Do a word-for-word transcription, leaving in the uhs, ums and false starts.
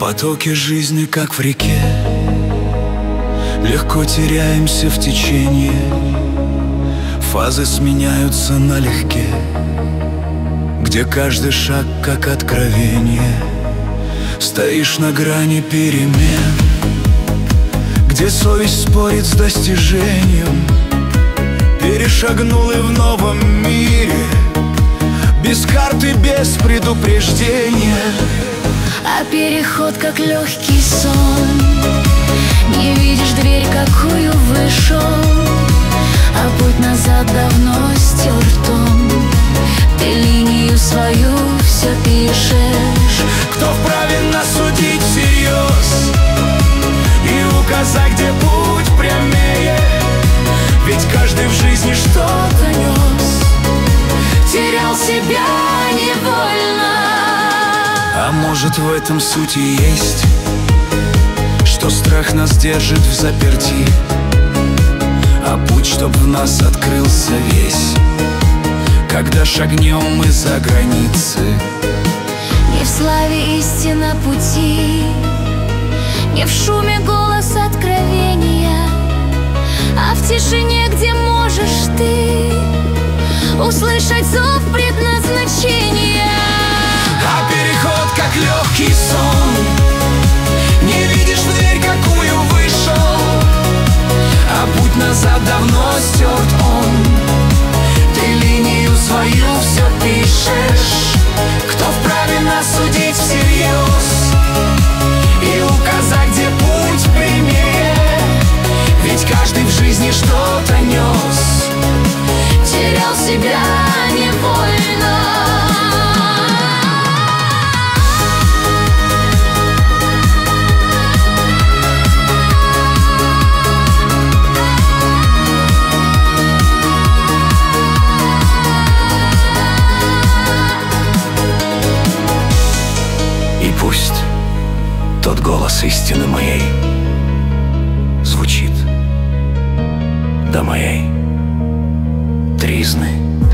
потоке жизни, как в реке, легко теряемся в течении. Фазы сменяются налегке, где каждый шаг как откровение. Стоишь на грани перемен, где совесть спорит с достижением. Перешагнул и в новом мире, без карты, без предупреждения. А переход как легкий сон, не видишь дверь, какую вышел, а путь назад давно стертом. Ты линию свою все пишешь. Кто вправе нас судить всерьез и указать, где путь прямее? Ведь каждый в жизни что-то нес, терял себя невольно. А может, в этом суть и есть, что страх нас держит в заперти, а путь, чтоб в нас открылся весь, когда шагнем мы за границы. Не в славе истина пути, не в шуме голос откровения, а в тишине, где можешь ты услышать зов предназначения. А переход как легкий сон, не видишь дверь, какую вышел, а путь назад давно стерт он. Ты линию свою все пишешь. Кто вправе нас судить всерьез и указать, где путь прямее? Ведь каждый в жизни что-то нес, терял себя невольно. И пусть тот голос истины моей звучит до моей тризны.